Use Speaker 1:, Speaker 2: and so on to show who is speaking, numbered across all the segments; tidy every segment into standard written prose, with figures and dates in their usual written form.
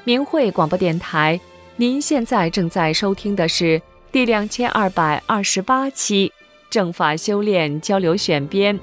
Speaker 1: 明慧广播电台，您现在正在收听的是第2228期正法修炼交流选编。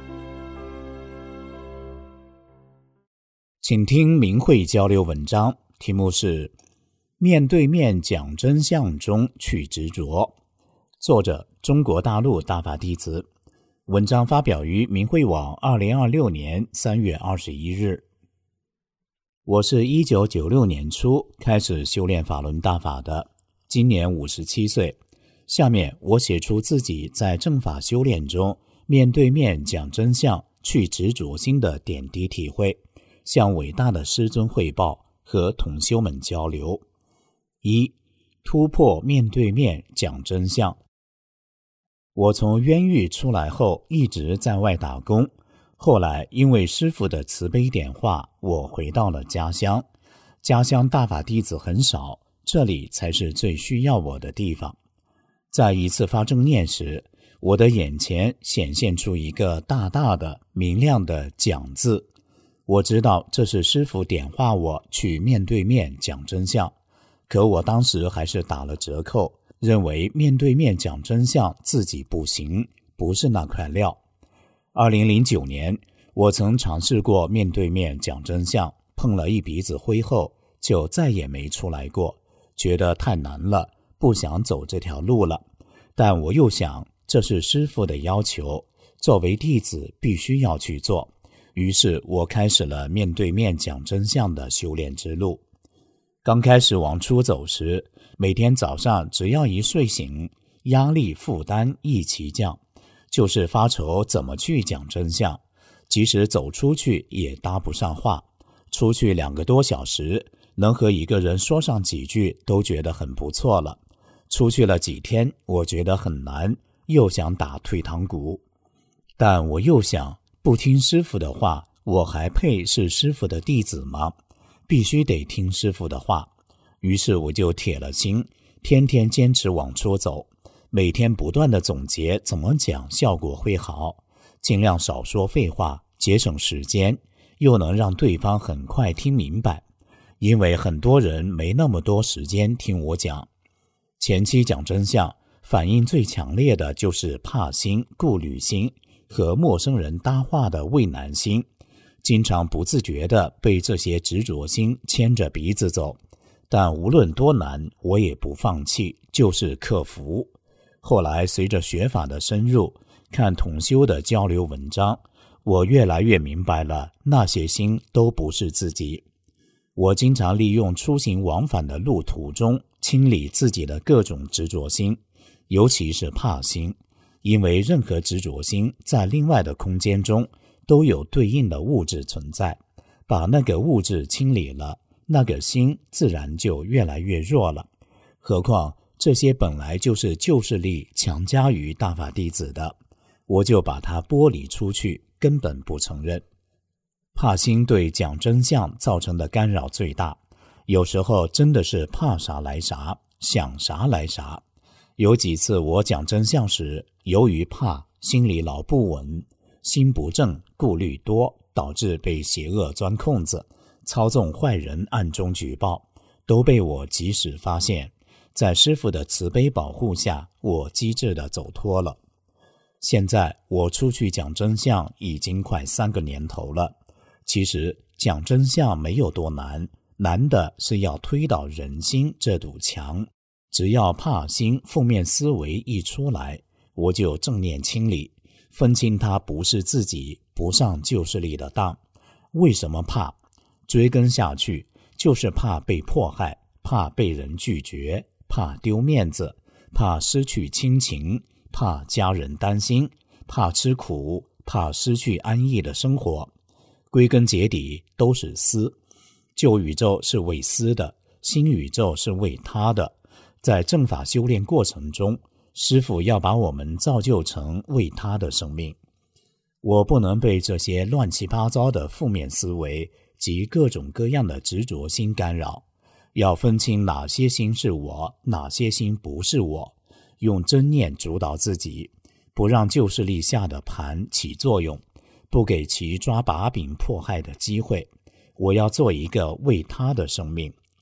Speaker 2: 请听明慧交流文章，题目是面对面讲真相中去执着，作者中国大陆大法弟子。文章发表于明慧网2026年3月21日。我是1996年初开始修炼法轮大法的，今年57岁。下面我写出自己在正法修炼中面对面讲真相去执着心的点滴体会，向伟大的师尊汇报和同修们交流。1. 突破面对面讲真相。我从冤狱出来后一直在外打工，后来因为师父的慈悲点化，我回到了家乡。家乡大法弟子很少，这里才是最需要我的地方。在一次发正念时，我的眼前显现出一个大大的明亮的讲字，我知道这是师父点化我去面对面讲真相，可我当时还是打了折扣，认为面对面讲真相自己不行，不是那块料。2009年，我曾尝试过面对面讲真相，碰了一鼻子灰后就再也没出来过，觉得太难了，不想走这条路了。但我又想，这是师父的要求，作为弟子必须要去做，于是我开始了面对面讲真相的修炼之路。刚开始往出走时，每天早上只要一睡醒，压力负担一起降，就是发愁怎么去讲真相，即使走出去也搭不上话，出去2个多小时，能和一个人说上几句都觉得很不错了。出去了几天，我觉得很难，又想打退堂鼓。但我又想，不听师父的话，我还配是师父的弟子吗？必须得听师父的话。于是我就铁了心，天天坚持往出走，每天不断地总结怎么讲效果会好，尽量少说废话，节省时间，又能让对方很快听明白。因为很多人没那么多时间听我讲。前期讲真相，反应最强烈的就是怕心、顾虑心和陌生人搭话的畏难心，经常不自觉地被这些执着心牵着鼻子走。但无论多难，我也不放弃，就是克服。后来随着学法的深入，看同修的交流文章，我越来越明白了，那些心都不是自己。我经常利用出行往返的路途中清理自己的各种执着心，尤其是怕心，因为任何执着心在另外的空间中都有对应的物质存在，把那个物质清理了，那个心自然就越来越弱了。何况这些本来就是旧势力强加于大法弟子的，我就把它剥离出去，根本不承认。怕心对讲真相造成的干扰最大，有时候真的是怕啥来啥，想啥来啥。有几次我讲真相时，由于怕，心里老不稳，心不正，顾虑多，导致被邪恶钻空子，操纵坏人暗中举报，都被我及时发现。在师父的慈悲保护下，我机智地走脱了。现在我出去讲真相已经快3个年头了。其实讲真相没有多难，难的是要推倒人心这堵墙。只要怕心负面思维一出来，我就正念清理，分清它不是自己，不上旧势力的当。为什么怕？追根下去，就是怕被迫害，怕被人拒绝，怕丢面子，怕失去亲情，怕家人担心，怕吃苦，怕失去安逸的生活。归根结底都是私，旧宇宙是为私的，新宇宙是为他的。在正法修炼过程中，师父要把我们造就成为他的生命。我不能被这些乱七八糟的负面思维及各种各样的执着心干扰，要分清哪些心是我，哪些心不是我，用真念主导自己，不让旧势力下的盘起作用，不给其抓把柄迫害的机会。我要做一个为他的生命，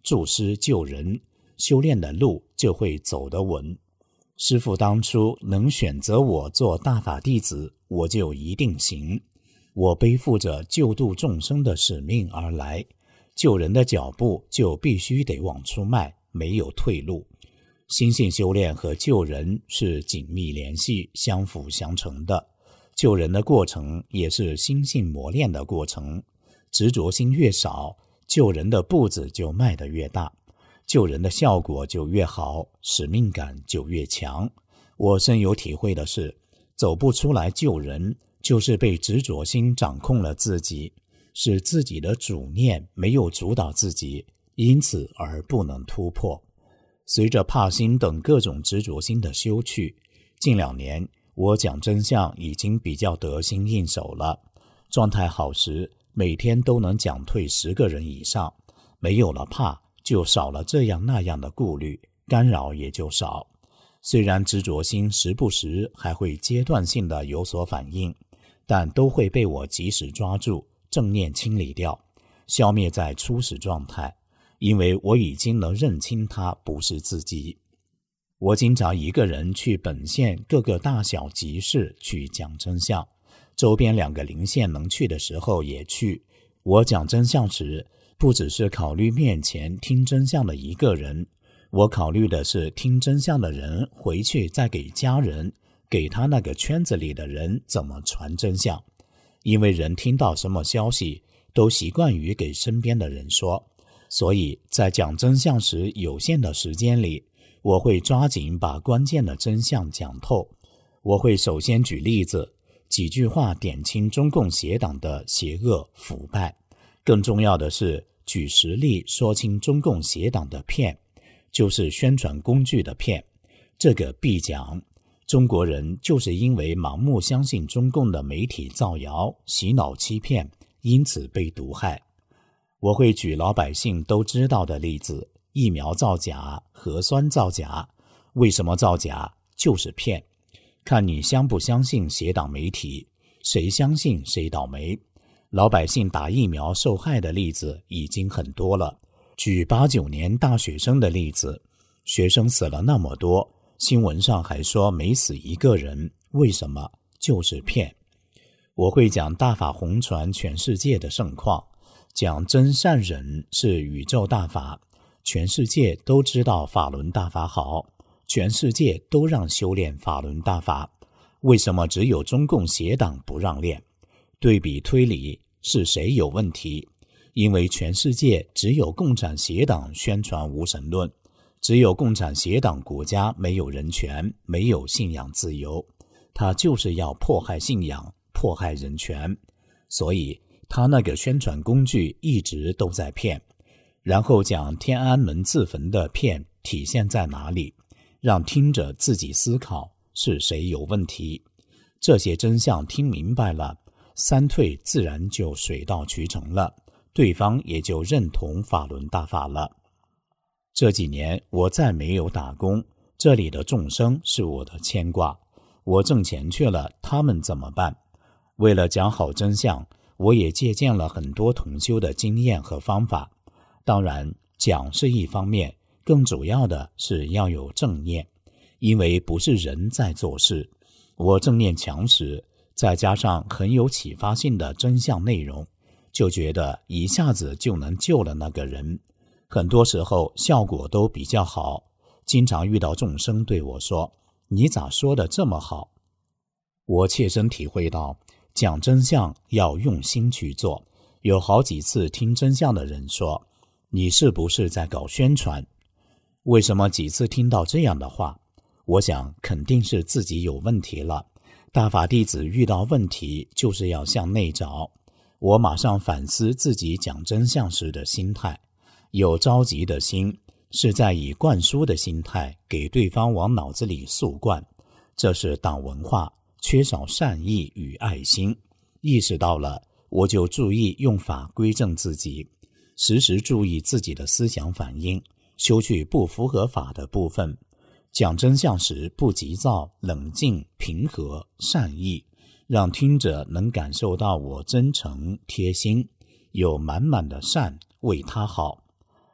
Speaker 2: 助师救人，修炼的路就会走得稳。师父当初能选择我做大法弟子，我就一定行。我背负着救度众生的使命而来，救人的脚步就必须得往出迈，没有退路。心性修炼和救人是紧密联系、相辅相成的，救人的过程也是心性磨练的过程。执着心越少，救人的步子就迈得越大，救人的效果就越好，使命感就越强。我深有体会的是，走不出来救人，就是被执着心掌控了自己，使自己的主念没有主导自己，因此而不能突破。随着怕心等各种执着心的修去，近2年我讲真相已经比较得心应手了。状态好时，每天都能讲退10个人以上，没有了怕，就少了这样那样的顾虑，干扰也就少。虽然执着心时不时还会阶段性的有所反应，但都会被我及时抓住，正念清理掉，消灭在初始状态。因为我已经能认清它不是自己。我经常一个人去本县各个大小集市去讲真相，周边2个邻县能去的时候也去。我讲真相时，不只是考虑面前听真相的一个人，我考虑的是听真相的人回去再给家人，给他那个圈子里的人怎么传真相。因为人听到什么消息，都习惯于给身边的人说，所以在讲真相时有限的时间里，我会抓紧把关键的真相讲透。我会首先举例子，几句话点清中共邪党的邪恶腐败，更重要的是举实例说清中共邪党的骗，就是宣传工具的骗。这个必讲，中国人就是因为盲目相信中共的媒体造谣、洗脑欺骗，因此被毒害。我会举老百姓都知道的例子，疫苗造假、核酸造假。为什么造假？就是骗。看你相不相信邪党媒体，谁相信谁倒霉。老百姓打疫苗受害的例子已经很多了。举8、9年大学生的例子，学生死了那么多，新闻上还说没死一个人，为什么？就是骗。我会讲大法弘传全世界的盛况，讲真善忍是宇宙大法，全世界都知道法轮大法好，全世界都让修炼法轮大法，为什么只有中共邪党不让练？对比推理，是谁有问题？因为全世界只有共产邪党宣传无神论，只有共产邪党国家没有人权，没有信仰自由，他就是要迫害信仰，迫害人权，所以他那个宣传工具一直都在骗。然后讲天安门自焚的骗体现在哪里，让听者自己思考是谁有问题。这些真相听明白了，三退自然就水到渠成了，对方也就认同法轮大法了。这几年我再没有打工，这里的众生是我的牵挂，我挣钱去了，他们怎么办？为了讲好真相，我也借鉴了很多同修的经验和方法。当然，讲是一方面，更主要的是要有正念，因为不是人在做事。我正念强时，再加上很有启发性的真相内容，就觉得一下子就能救了那个人。很多时候效果都比较好，经常遇到众生对我说：“你咋说得这么好？”我切身体会到，讲真相要用心去做。有好几次听真相的人说：“你是不是在搞宣传？”为什么几次听到这样的话？我想肯定是自己有问题了。大法弟子遇到问题就是要向内找。我马上反思自己讲真相时的心态，有着急的心，是在以灌输的心态给对方往脑子里速灌，这是党文化，缺少善意与爱心。意识到了，我就注意用法归正自己，时时注意自己的思想反应，修去不符合法的部分。讲真相时不急躁、冷静、平和、善意，让听者能感受到我真诚、贴心，有满满的善为他好。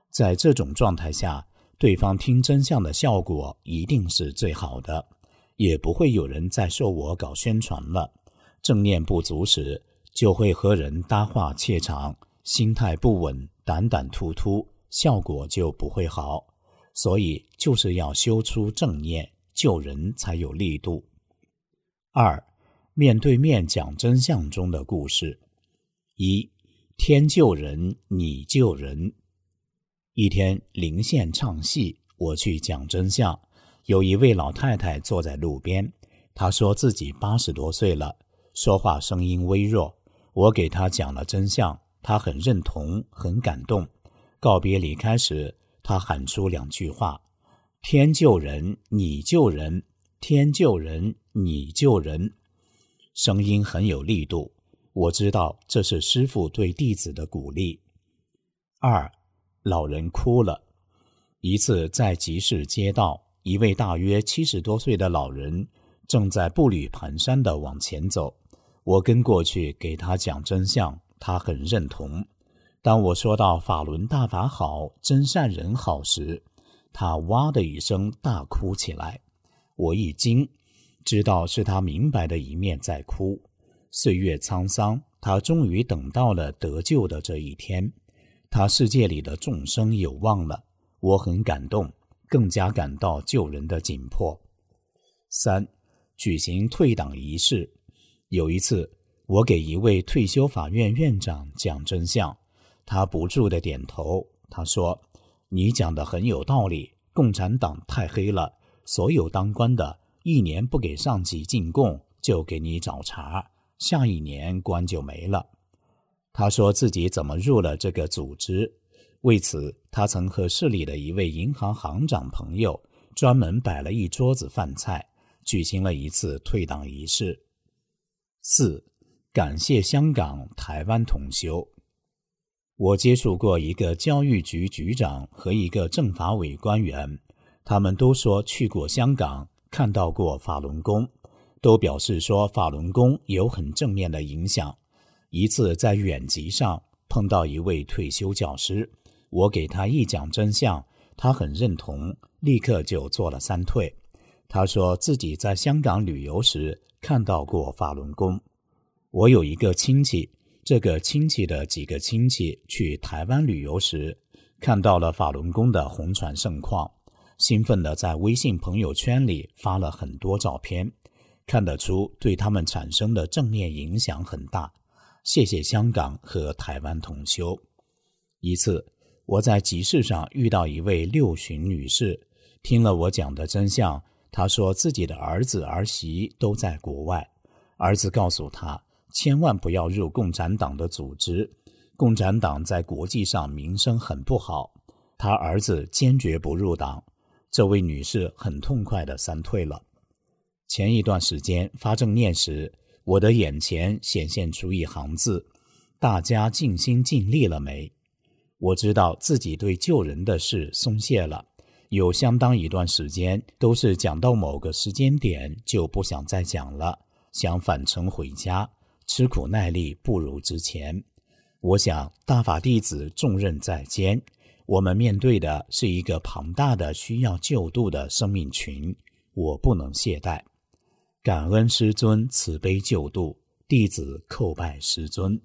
Speaker 2: 在这种状态下，对方听真相的效果一定是最好的，也不会有人再说我搞宣传了。正念不足时，就会和人搭话怯场，心态不稳，胆胆突突，效果就不会好。所以就是要修出正念，救人才有力度。2. 面对面讲真相中的故事。1. 天救人，你救人。一天临县唱戏，我去讲真相，有一位老太太坐在路边，她说自己80多岁了，说话声音微弱，我给她讲了真相，她很认同，很感动。告别离开时，她喊出2句话：天救人，你救人，天救人，你救人。声音很有力度，我知道这是师父对弟子的鼓励。2. 老人哭了。一次在集市街道，一位大约70多岁的老人正在步履蹒跚地往前走，我跟过去给他讲真相，他很认同。当我说到法轮大法好，真善人好时，他哇的一声大哭起来。我一惊，知道是他明白的一面在哭。岁月沧桑，他终于等到了得救的这一天，他世界里的众生有望了，我很感动，更加感到救人的紧迫。3. 举行退党仪式。有一次，我给一位退休法院院长讲真相，他不住地点头。他说：你讲得很有道理，共产党太黑了，所有当官的1年不给上级进贡，就给你找茬，下1年官就没了。他说自己怎么入了这个组织，为此他曾和市里的一位银行行长朋友专门摆了一桌子饭菜，举行了一次退党仪式。4. 感谢香港、台湾同修。我接触过一个教育局局长和一个政法委官员，他们都说去过香港，看到过法轮功，都表示说法轮功有很正面的影响。一次在远集上碰到一位退休教师，我给他一讲真相，他很认同，立刻就做了3退。他说自己在香港旅游时看到过法轮功。我有一个亲戚，这个亲戚的几个亲戚去台湾旅游时看到了法轮功的红传盛况，兴奋地在微信朋友圈里发了很多照片，看得出对他们产生的正面影响很大。谢谢香港和台湾同修。一次，我在集市上遇到一位60旬女士，听了我讲的真相，她说自己的儿子儿媳都在国外，儿子告诉她千万不要入共产党的组织，共产党在国际上名声很不好，她儿子坚决不入党。这位女士很痛快地3退了。前一段时间发正念时，我的眼前显现出一行字：大家尽心尽力了没？我知道自己对救人的事松懈了，有相当一段时间都是讲到某个时间点就不想再讲了，想返程回家，吃苦耐力不如之前。我想大法弟子重任在肩，我们面对的是一个庞大的需要救度的生命群，我不能懈怠。感恩师尊慈悲救度，弟子叩拜师尊。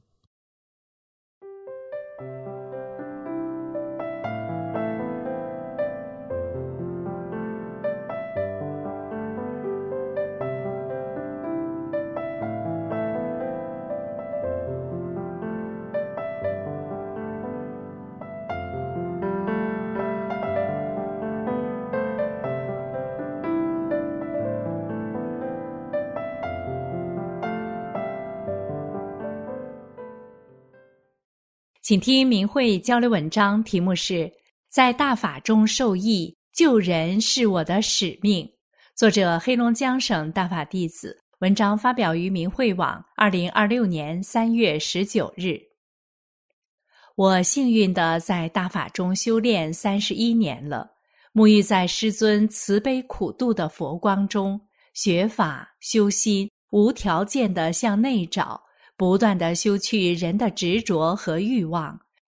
Speaker 1: 请听明慧交流文章，题目是在大法中受益，救人是我的使命。作者黑龙江省大法弟子，文章发表于明慧网2026年3月19日。我幸运地在大法中修炼31年了，沐浴在师尊慈悲苦度的佛光中，学法修心，无条件地向内找，不断地修去人的执着和欲望，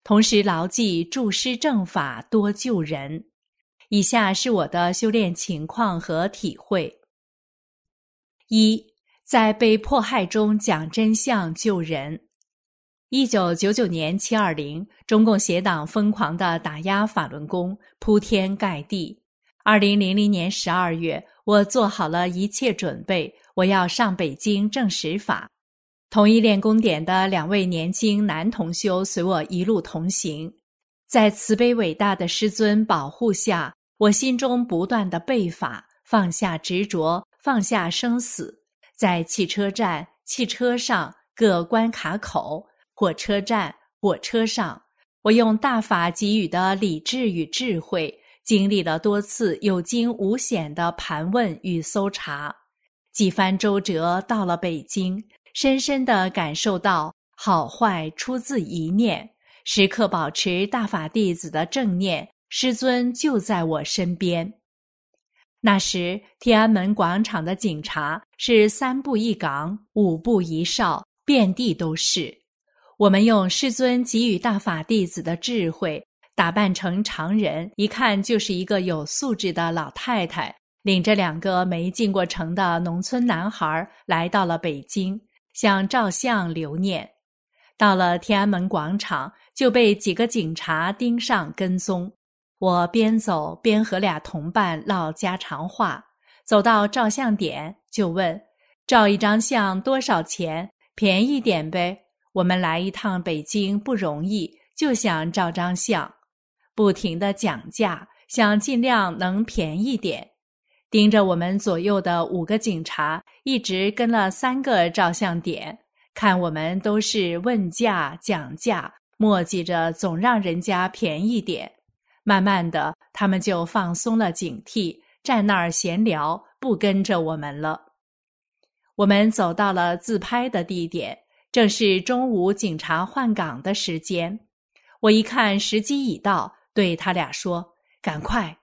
Speaker 1: 同时牢记注师正法，多救人。以下是我的修炼情况和体会。一，在被迫害中讲真相救人。1999年720，中共邪党疯狂地打压法轮功，铺天盖地。2000年12月，我做好了一切准备，我要上北京证实法。同一练功点的2位年轻男同修随我一路同行，在慈悲伟大的师尊保护下，我心中不断地背法，放下执着，放下生死。在汽车站、汽车上、各关卡口、火车站、火车上，我用大法给予的理智与智慧，经历了多次有惊无险的盘问与搜查，几番周折到了北京，深深地感受到好坏出自一念，时刻保持大法弟子的正念，师尊就在我身边。那时天安门广场的警察是3步1岗5步1哨，遍地都是。我们用师尊给予大法弟子的智慧，打扮成常人，一看就是一个有素质的老太太，领着2个没进过城的农村男孩来到了北京，想照相留念。到了天安门广场，就被几个警察盯上跟踪。我边走边和俩同伴唠家常话，走到照相点就问：照一张相多少钱？便宜点呗。我们来一趟北京不容易，就想照张相，不停地讲价，想尽量能便宜点。盯着我们左右的5个警察，一直跟了3个照相点，看我们都是问价讲价，磨叽着总让人家便宜点。慢慢的，他们就放松了警惕，站那儿闲聊，不跟着我们了。我们走到了自拍的地点，正是中午警察换岗的时间。我一看时机已到，对他俩说：赶快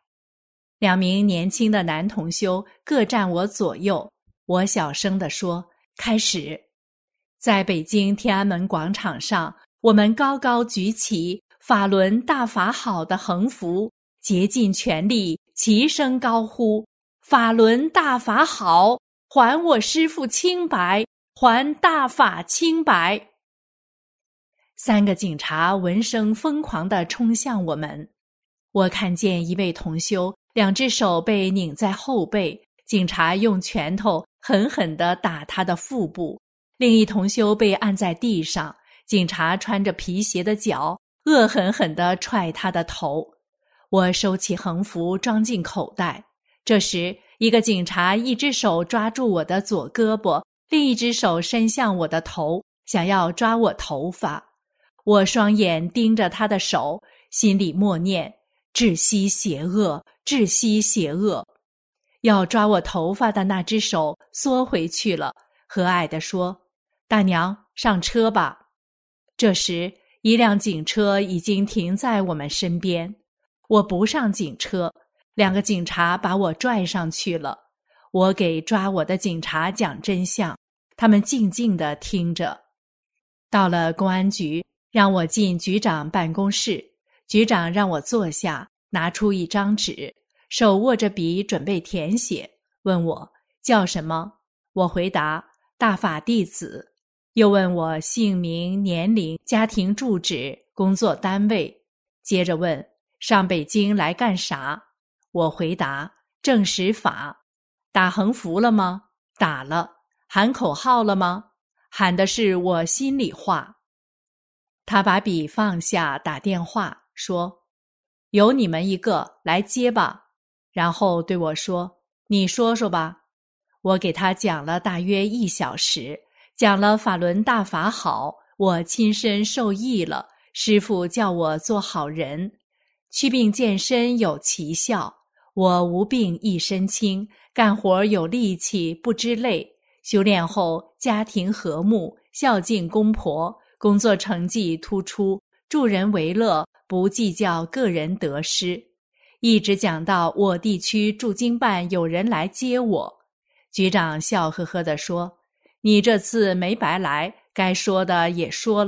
Speaker 1: ！2名年轻的男同修各站我左右，我小声地说：开始！在北京天安门广场上，我们高高举起法轮大法好的横幅，竭尽全力齐声高呼：法轮大法好，还我师父清白，还大法清白。3个警察闻声疯狂地冲向我们。我看见一位同修2只手被拧在后背，警察用拳头狠狠地打他的腹部，另一同修被按在地上，警察穿着皮鞋的脚恶狠狠地踹他的头。我收起横幅装进口袋，这时一个警察一只手抓住我的左胳膊，另一只手伸向我的头，想要抓我头发。我双眼盯着他的手，心里默念：窒息邪恶，窒息邪恶。要抓我头发的那只手缩回去了，和蔼地说：大娘，上车吧。这时一辆警车已经停在我们身边，我不上警车，2个警察把我拽上去了。我给抓我的警察讲真相，他们静静地听着。到了公安局，让我进局长办公室，局长让我坐下，拿出一张纸，手握着笔准备填写，问我叫什么，我回答大法弟子，又问我姓名、年龄、家庭住址、工作单位，接着问上北京来干啥，我回答证实法。打横幅了吗？打了。喊口号了吗？喊的是我心里话。他把笔放下，打电话说：有你们一个，来接吧。然后对我说：你说说吧。我给他讲了大约1小时，讲了法轮大法好，我亲身受益了，师父叫我做好人，祛病健身有奇效，我无病一身轻，干活有力气不知累，修炼后家庭和睦，孝敬公婆，工作成绩突出，助人为乐，不计较个人得失。一直讲到我地区驻京办有人来接我，局长笑呵呵地说：你这次没白来，该说的也说了，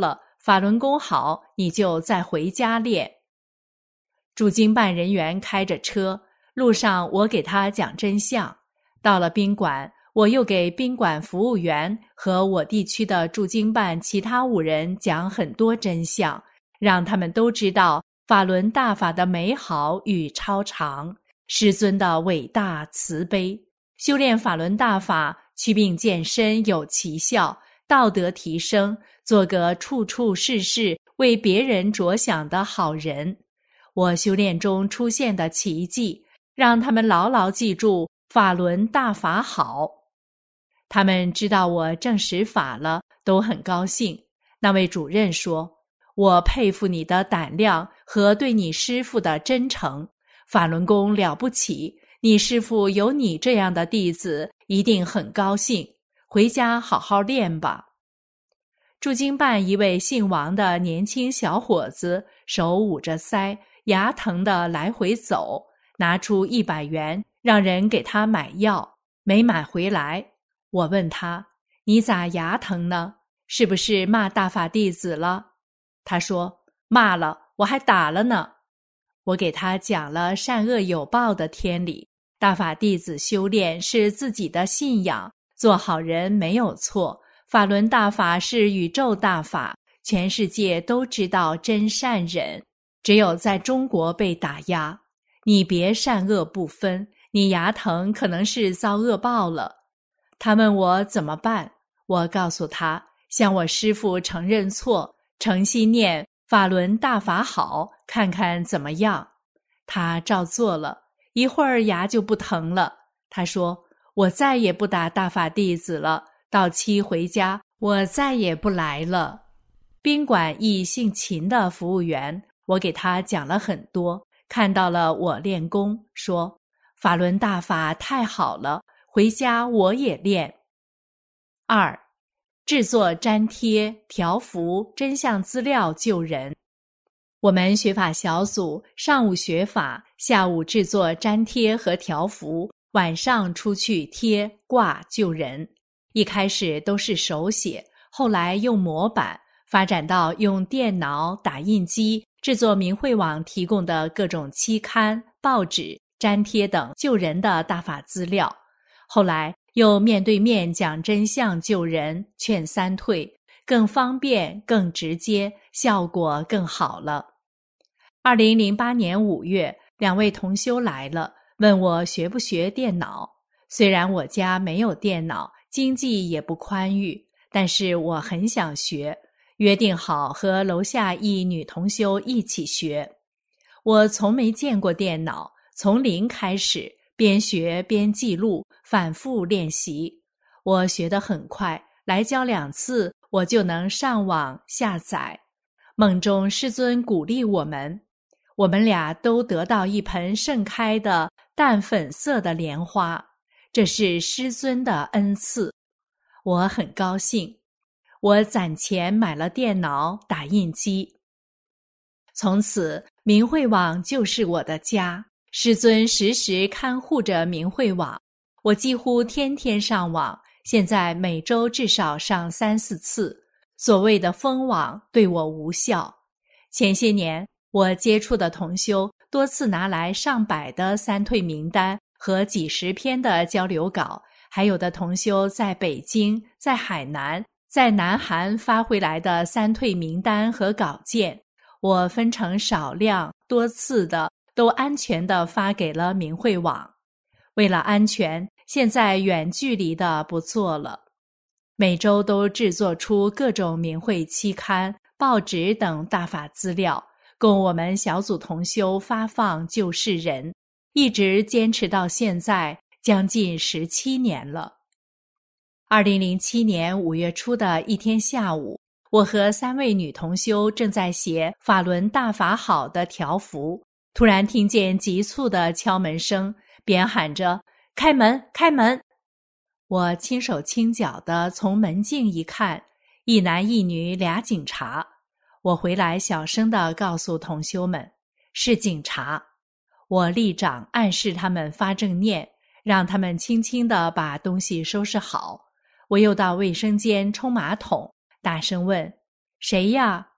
Speaker 1: 法轮功好，你就再回家练。驻京办人员开着车，路上我给他讲真相。到了宾馆，我又给宾馆服务员和我地区的驻京办其他5人讲很多真相，让他们都知道法轮大法的美好与超常，师尊的伟大慈悲。修炼法轮大法，祛病健身有奇效，道德提升，做个处处事事为别人着想的好人。我修炼中出现的奇迹，让他们牢牢记住法轮大法好。他们知道我证实法了，都很高兴。那位主任说，我佩服你的胆量和对你师父的真诚，法轮功了不起，你师父有你这样的弟子，一定很高兴，回家好好练吧。驻京办一位姓王的年轻小伙子，手捂着腮，牙疼的来回走，拿出100元让人给他买药，没买回来。我问他，你咋牙疼呢？是不是骂大法弟子了？他说，骂了，我还打了呢。我给他讲了善恶有报的天理，大法弟子修炼是自己的信仰，做好人没有错，法轮大法是宇宙大法，全世界都知道真善忍，只有在中国被打压。你别善恶不分，你牙疼可能是遭恶报了。他问我怎么办，我告诉他，向我师父承认错，诚心念法轮大法好，看看怎么样。他照做了，一会儿牙就不疼了。他说，我再也不打大法弟子了，到期回家，我再也不来了。宾馆一姓秦的服务员，我给他讲了很多，看到了我练功，说法轮大法太好了，回家我也练。2. 制作粘贴、条幅、真相资料救人。我们学法小组上午学法，下午制作粘贴和条幅，晚上出去贴挂救人。一开始都是手写，后来用模板，发展到用电脑、打印机制作明慧网提供的各种期刊、报纸、粘贴等救人的大法资料。后来又面对面讲真相救人，劝3退，更方便、更直接，效果更好了。2008年5月，2位同修来了，问我学不学电脑。虽然我家没有电脑，经济也不宽裕，但是我很想学，约定好和楼下一女同修一起学。我从没见过电脑，从零开始，边学边记录，反复练习。我学得很快，来教2次，我就能上网下载。梦中师尊鼓励我们俩都得到一盆盛开的淡粉色的莲花，这是师尊的恩赐。我很高兴，我攒钱买了电脑、打印机。从此明慧网就是我的家，师尊时时看护着明慧网，我几乎天天上网，现在每周至少上3、4次。所谓的封网对我无效。前些年我接触的同修多次拿来上百的3退名单和几10篇的交流稿，还有的同修在北京、在海南、在南韩发回来的3退名单和稿件，我分成少量多次的都安全地发给了明慧网。为了安全，现在远距离的不做了。每周都制作出各种明慧期刊、报纸等大法资料，供我们小组同修发放救世人，一直坚持到现在，将近17年了。2007年5月初的一天下午，我和3位女同修正在写法轮大法好的条幅，突然听见急促的敲门声，边喊着开门开门。我轻手轻脚地从门径一看，一男一女俩警察。我回来小声地告诉同修们，是警察。我立掌暗示他们发正念，让他们轻轻地把东西收拾好。我又到卫生间冲马桶，大声问，谁呀？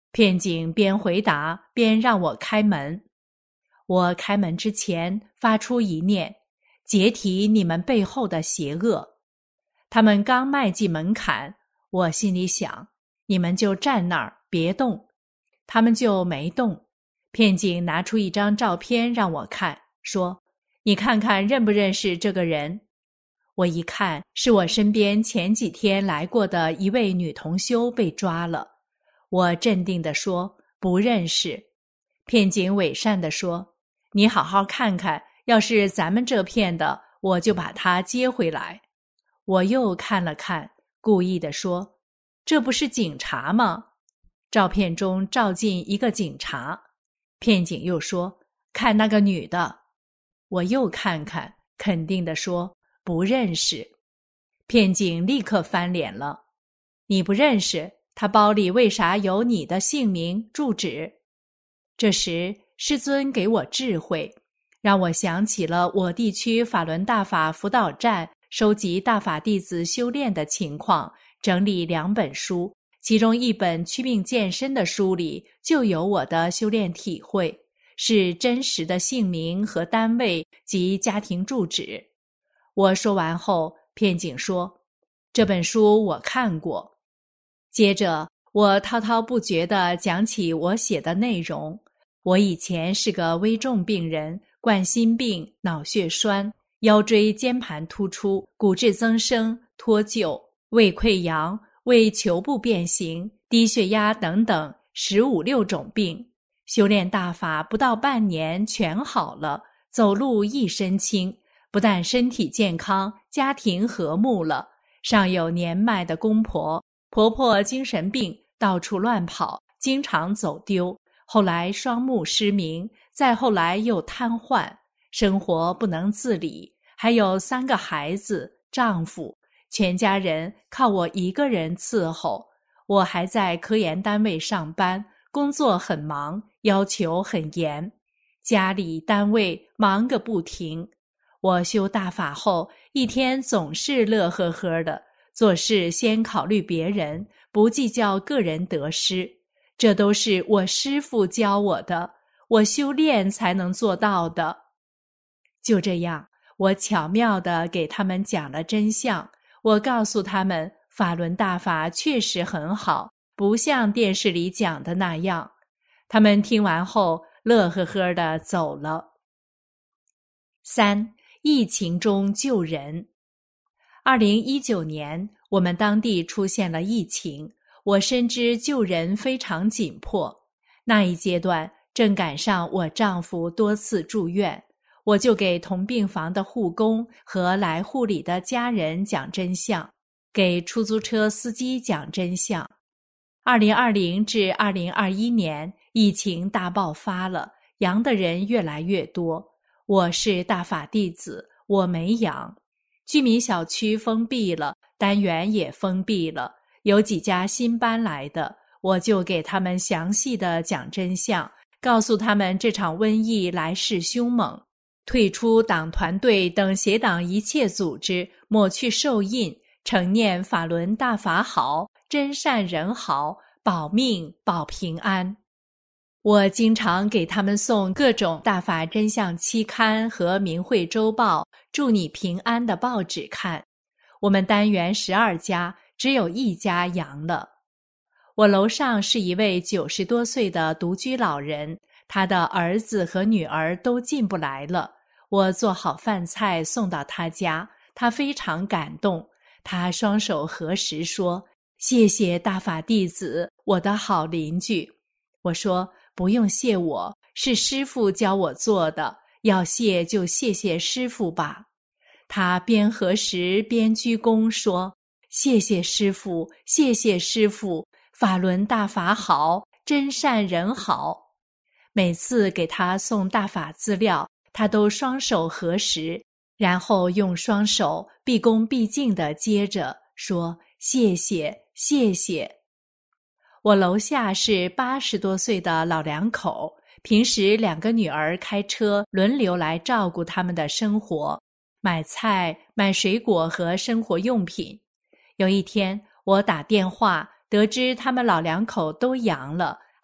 Speaker 1: 片警边回答边让我开门。我开门之前发出一念：解体你们背后的邪恶。他们刚迈进门槛，我心里想，你们就站那儿别动。他们就没动。片警拿出一张照片让我看，说：你看看认不认识这个人？我一看，是我身边前几天来过的一位女同修被抓了。我镇定地说：不认识。片警伪善地说：你好好看看，要是咱们这片的，我就把他接回来。我又看了看，故意地说：这不是警察吗？照片中照进一个警察。片警又说：看那个女的。我又看看，肯定地说：不认识。片警立刻翻脸了：你不认识，他包里为啥有你的姓名、住址？这时师尊给我智慧，让我想起了我地区法轮大法辅导站收集大法弟子修炼的情况，整理2本书，其中一本祛病健身的书里就有我的修炼体会，是真实的姓名和单位及家庭住址。我说完后，片警说：这本书我看过。接着我滔滔不绝地讲起我写的内容。我以前是个危重病人，冠心病、脑血栓、腰椎间盘突出、骨质增生、脱臼、胃溃疡、胃球部变形、低血压等等15、16种病。修炼大法不到半年全好了，走路一身轻，不但身体健康，家庭和睦了。上有年迈的公婆，婆婆精神病，到处乱跑，经常走丢，后来双目失明，再后来又瘫痪，生活不能自理，还有3个孩子、丈夫，全家人靠我一个人伺候。我还在科研单位上班，工作很忙，要求很严，家里单位忙个不停。我修大法后，一天总是乐呵呵的，做事先考虑别人，不计较个人得失。这都是我师父教我的，我修炼才能做到的。就这样，我巧妙地给他们讲了真相。我告诉他们，法轮大法确实很好，不像电视里讲的那样。他们听完后，乐呵呵地走了。3. 疫情中救人。2019年，我们当地出现了疫情，我深知救人非常紧迫。那一阶段正赶上我丈夫多次住院，我就给同病房的护工和来护理的家人讲真相，给出租车司机讲真相。2020至2021年，疫情大爆发了，阳的人越来越多。我是大法弟子，我没阳。居民小区封闭了，单元也封闭了，有几家新搬来的，我就给他们详细的讲真相，告诉他们这场瘟疫来势凶猛，退出党团队等邪党一切组织，抹去受印，承念法轮大法好，真善人好，保命保平安。我经常给他们送各种大法真相期刊和明慧周报、祝你平安的报纸看。我们单元12家，只有1家阳了。我楼上是一位90多岁的独居老人，他的儿子和女儿都进不来了。我做好饭菜送到他家，他非常感动，他双手合十说：谢谢大法弟子，我的好邻居。我说：不用谢我，是师父教我做的，要谢就谢谢师父吧。他边合十边鞠躬说：谢谢师父，谢谢师父，法轮大法好，真善人好。每次给他送大法资料，他都双手合十，然后用双手毕恭毕敬地接着说：谢谢，谢谢。我楼下是80多岁的老两口，平时2个女儿开车轮流来照顾他们的生活，买菜、买水果和生活用品。有一天，我打电话得知他们老两口都阳了，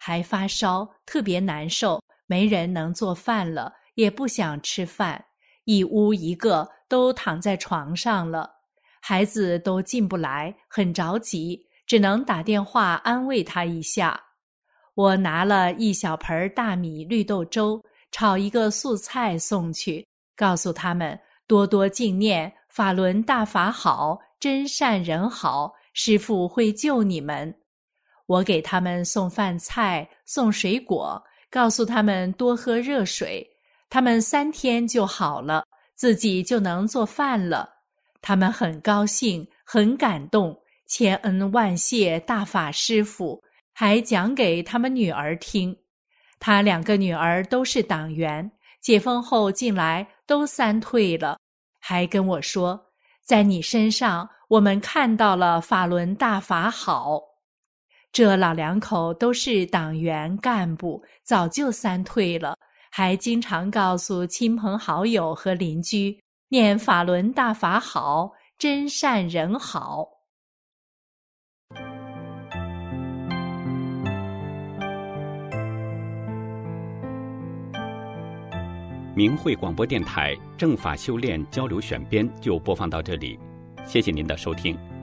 Speaker 1: 还发烧，特别难受，没人能做饭了，也不想吃饭，一屋一个都躺在床上了，孩子都进不来，很着急，只能打电话安慰他一下。我拿了一小盆大米绿豆粥，炒一个素菜送去，告诉他们多多敬念法轮大法好，真善人好，师父会救你们。我给他们送饭菜，送水果，告诉他们多喝热水，他们3天就好了，自己就能做饭了。他们很高兴，很感动，千恩万谢大法师父，还讲给他们女儿听。他2个女儿都是党员，解封后进来都3退了，还跟我说，在你身上我们看到了法轮大法好。这老2口都是党员干部，早就3退了，还经常告诉亲朋好友和邻居，念法轮大法好，真善人好。
Speaker 3: 明慧广播电台正法修炼交流选编就播放到这里，谢谢您的收听。